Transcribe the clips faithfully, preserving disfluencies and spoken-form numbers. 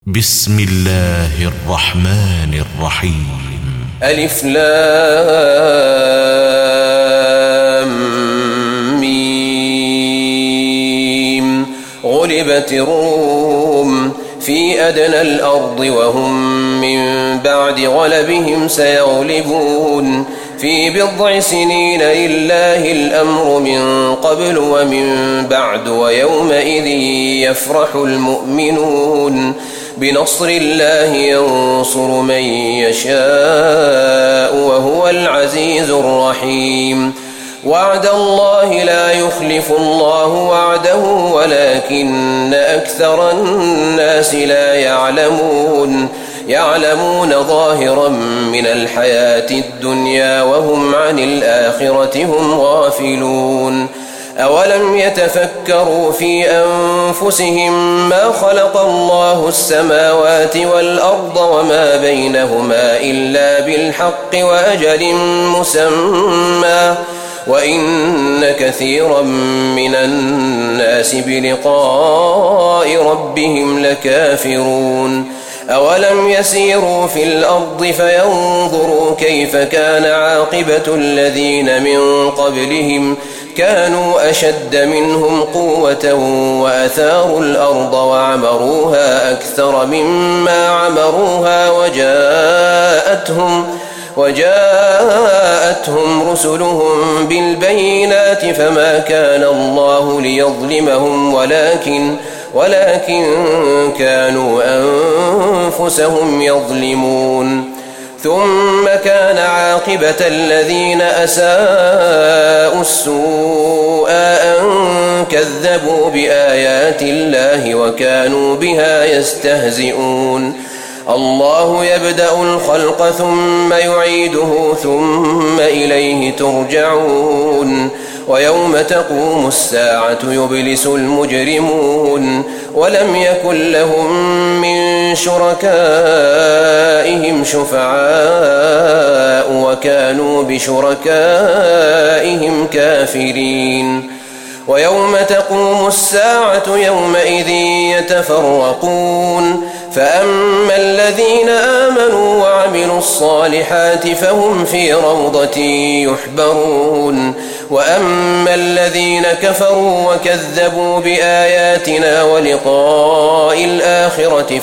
بسم الله الرحمن الرحيم. ألف لام ميم. غلبت الروم في أدنى الأرض وهم من بعد غلبهم سيغلبون في بضع سنين لله الأمر من قبل ومن بعد ويومئذ يفرح المؤمنون بنصر الله ينصر من يشاء وهو العزيز الرحيم. وعد الله لا يخلف الله وعده ولكن أكثر الناس لا يعلمون يعلمون ظاهرا من الحياة الدنيا وهم عن الآخرة هم غافلون. أولم يتفكروا في أنفسهم ما خلق الله السماوات والأرض وما بينهما إلا بالحق وأجل مسمى وإن كثيرا من الناس بلقاء ربهم لكافرون. أولم يسيروا في الأرض فينظروا كيف كان عاقبة الذين من قبلهم كانوا أشد منهم قوة وأثاروا الأرض وعمروها أكثر مما عمروها وجاءتهم وجاءتهم رسلهم بالبينات فما كان الله ليظلمهم ولكن ولكن كانوا أنفسهم يظلمون. ثم كان عاقبة الذين أساءوا السوء أن كذبوا بآيات الله وكانوا بها يستهزئون. الله يبدأ الخلق ثم يعيده ثم إليه ترجعون. ويوم تقوم الساعة يبلس المجرمون ولم يكن لهم من شركائهم شفعاء وكانوا بشركائهم كافرين. ويوم تقوم الساعة يومئذ يتفرقون فأما الذين آمنوا وعملوا الصالحات فهم في روضة يحبرون وأما الذين كفروا وكذبوا بآياتنا ولقاء الآخرة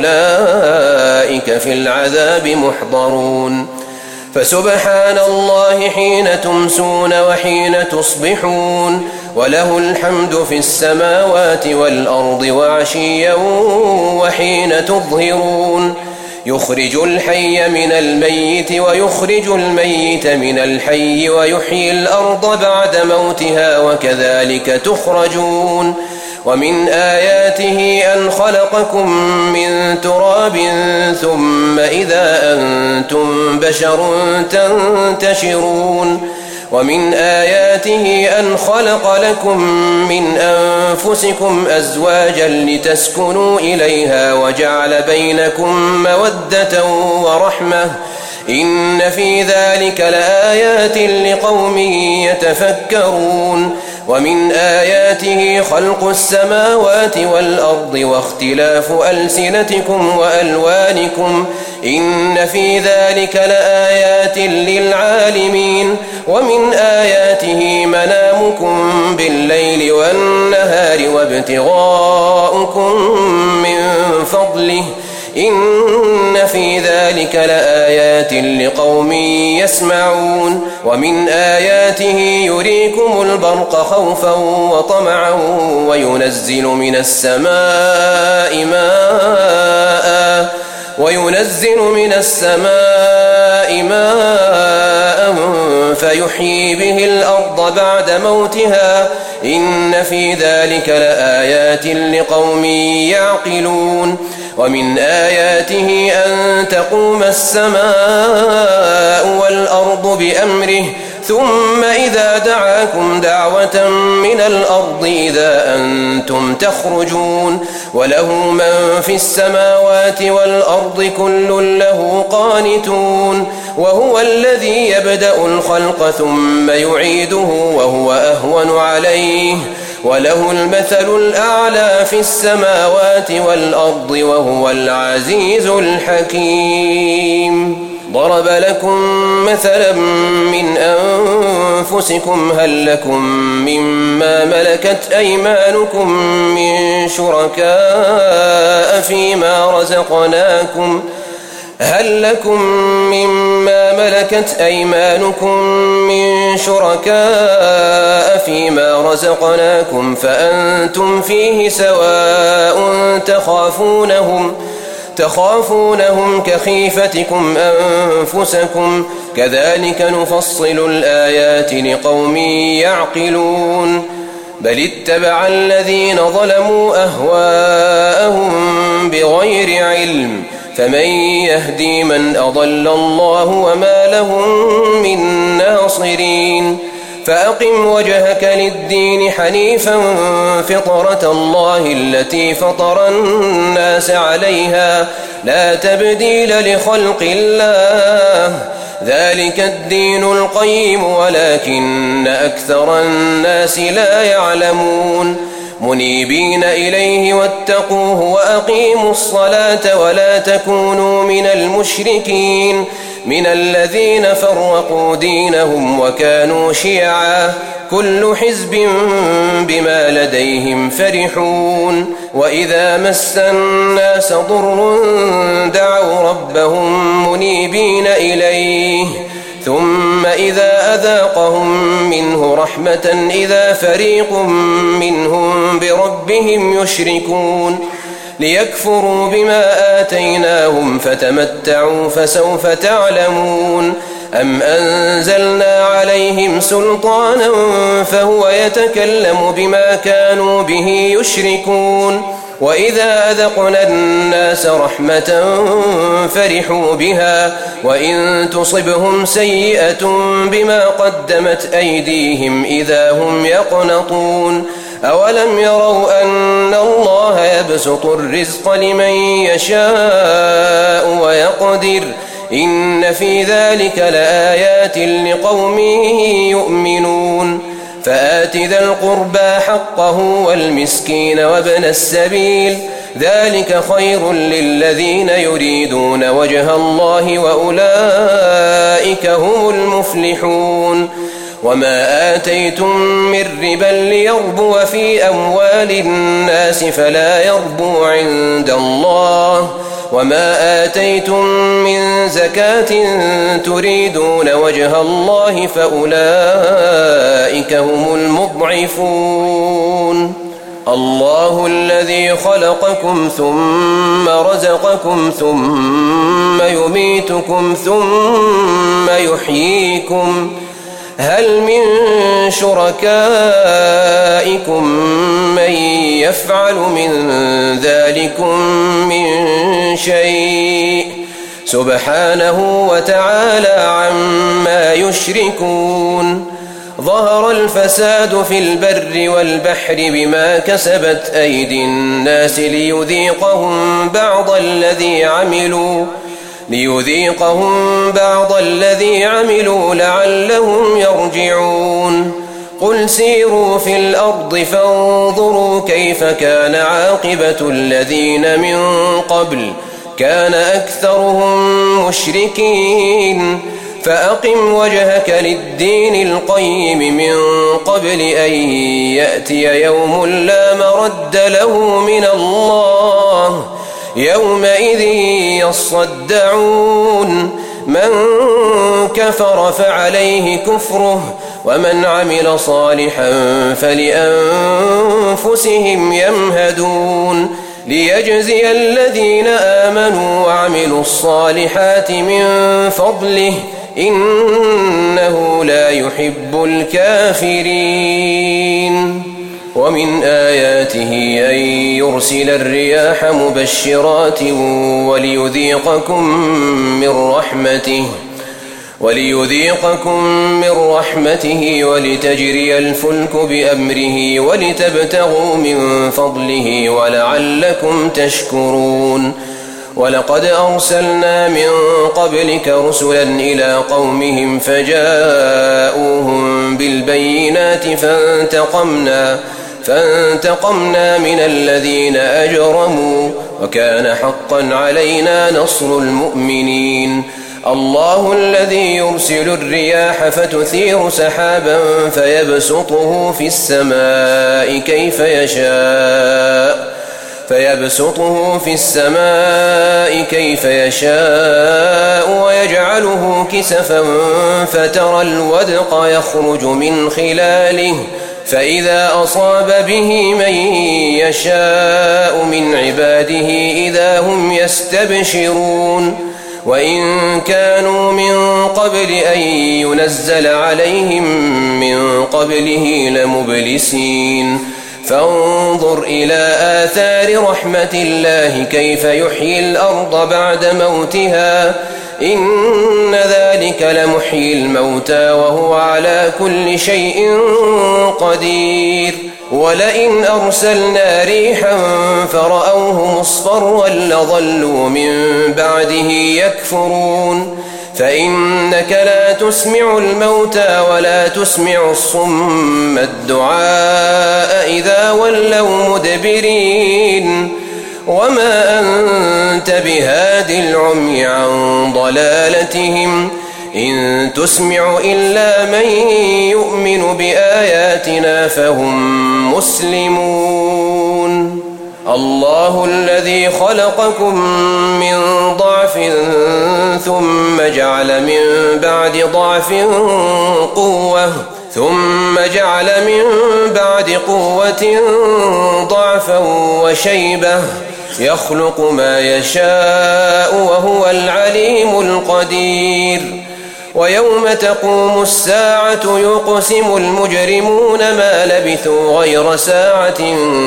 فأولئك في العذاب محضرون. فسبحان الله حين تمسون وحين تصبحون وله الحمد في السماوات والأرض وعشيا وحين تظهرون. يخرج الحي من الميت ويخرج الميت من الحي ويحيي الأرض بعد موتها وكذلك تخرجون. ومن آياته أن خلقكم من تراب ثم إذا أنتم بشر تنتشرون. ومن آياته أن خلق لكم من أنفسكم أزواجا لتسكنوا إليها وجعل بينكم مودة ورحمة إن في ذلك لآيات لقوم يتفكرون. ومن آياته خلق السماوات والأرض واختلاف ألسنتكم وألوانكم إن في ذلك لآيات للعالمين. ومن آياته منامكم بالليل والنهار وابتغاؤكم من فضله إن في ذلك لآيات لقوم يسمعون. ومن آياته يريكم البرق خوفا وطمعا وينزل من السماء ماء وينزل من السماء ماء فيحيي به الأرض بعد موتها إن في ذلك لآيات لقوم يعقلون. ومن آياته أن تقوم السماء والأرض بأمره ثم إذا دعاكم دعوة من الأرض إذا أنتم تخرجون. وله من في السماوات والأرض كل له قانتون. وهو الذي يبدأ الخلق ثم يعيده وهو أهون عليه وله المثل الأعلى في السماوات والأرض وهو العزيز الحكيم. ضرب لكم مثلا من أنفسكم هل لكم مما ملكت أيمانكم من شركاء فيما رزقناكم هل لكم مما ملكت أيمانكم من شركاء فيما رزقناكم فأنتم فيه سواء تخافونهم تخافونهم كخيفتكم أنفسكم كذلك نفصل الآيات لقوم يعقلون. بل اتبع الذين ظلموا أهواءهم بغير علم فمن يهدي من أضل الله وما لهم من ناصرين. فأقم وجهك للدين حنيفا فطرة الله التي فطر الناس عليها لا تبديل لخلق الله ذلك الدين القيم ولكن أكثر الناس لا يعلمون. منيبين إليه واتقوه وأقيموا الصلاة ولا تكونوا من المشركين من الذين فرقوا دينهم وكانوا شيعا كل حزب بما لديهم فرحون. وإذا مس الناس ضر دعوا ربهم منيبين إليه ثم إذا أذاقهم منه رحمة إذا فريق منهم بربهم يشركون. ليكفروا بما آتيناهم فتمتعوا فسوف تعلمون. أم أنزلنا عليهم سلطانا فهو يتكلم بما كانوا به يشركون. وإذا أذقنا الناس رحمة فرحوا بها وإن تصبهم سيئة بما قدمت أيديهم إذا هم يقنطون. أولم يروا أن الله يبسط الرزق لمن يشاء ويقدر إن في ذلك لآيات لقوم يؤمنون. فآت ذا القربى حقه والمسكين وابن السبيل ذلك خير للذين يريدون وجه الله وأولئك هم المفلحون. وما آتيتم من ربا ليربو في أموال الناس فلا يربو عند الله وما آتيتم من زكاة تريدون وجه الله فأولئك هم المضعفون. الله الذي خلقكم ثم رزقكم ثم يميتكم ثم يحييكم هل من شركائكم من يفعل من ذلكم من شيء سبحانه وتعالى عما يشركون. ظهر الفساد في البر والبحر بما كسبت أيدي الناس ليذيقهم بعض الذي عملوا ليذيقهم بعض الذي عملوا لعلهم يرجعون. قل سيروا في الأرض فانظروا كيف كان عاقبة الذين من قبل كان أكثرهم مشركين. فأقم وجهك للدين القيم من قبل أن يأتي يوم لا مرد له من الله يومئذ يصدعون. من كفر فعليه كفره ومن عمل صالحا فلأنفسهم يمهدون. ليجزي الذين آمنوا وعملوا الصالحات من فضله إنه لا يحب الكافرين. ومن آياته أن يرسل الرياح مبشرات وليذيقكم من رحمته وليذيقكم من رحمته ولتجري الفلك بأمره ولتبتغوا من فضله ولعلكم تشكرون. ولقد أرسلنا من قبلك رسلا إلى قومهم فجاءوهم بالبينات فانتقمنا فانتقمنا من الذين أجرموا وكان حقا علينا نصر المؤمنين الله الذي يرسل الرياح فتثير سحابا فيبسطه في السماء كيف يشاء فيبسطه في السماء كيف يشاء ويجعله كسفا فترى الودق يخرج من خلاله فإذا أصاب به من يشاء من عباده إذا هم يستبشرون وإن كانوا من قبل أن ينزل عليهم من قبله لمبلسين فانظر إلى آثار رحمة الله كيف يحيي الأرض بعد موتها إن ذلك لمحيي الموتى وهو على كل شيء قدير ولئن أرسلنا ريحا فرأوه مصفرا لظلوا من بعده يكفرون فإنك لا تسمع الموتى ولا تسمع الصم الدعاء إذا ولوا مدبرين وما أنت بهاد العمي عن ضلالتهم إن تسمع إلا من يؤمن بآياتنا فهم مسلمون الله الذي خلقكم من ضعف ثم جعل من بعد ضعف قوة ثم جعل من بعد قوة ضعفا وشيبة يخلق ما يشاء وهو العليم القدير ويوم تقوم الساعة يقسم المجرمون ما لبثوا غير ساعة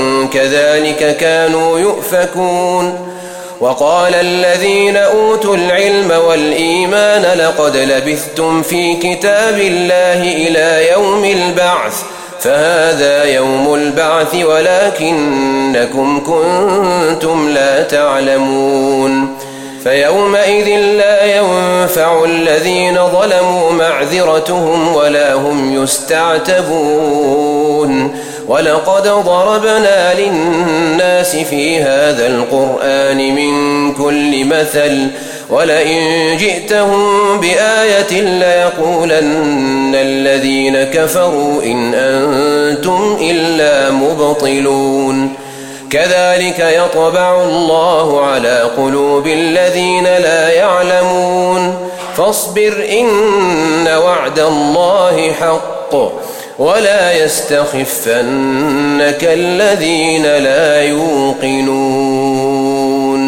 كذلك كانوا يؤفكون وقال الذين أوتوا العلم والإيمان لقد لبثتم في كتاب الله إلى يوم البعث فهذا يوم البعث ولكنكم كنتم لا تعلمون فيومئذ لا ينفع الذين ظلموا معذرتهم ولا هم يستعتبون ولقد ضربنا للناس في هذا القرآن من كل مثل ولئن جئتهم بآية ليقولن الذين كفروا إن أنتم إلا مبطلون كذلك يطبع الله على قلوب الذين لا يعلمون فاصبر إن وعد الله حق ولا يستخفنك الذين لا يوقنون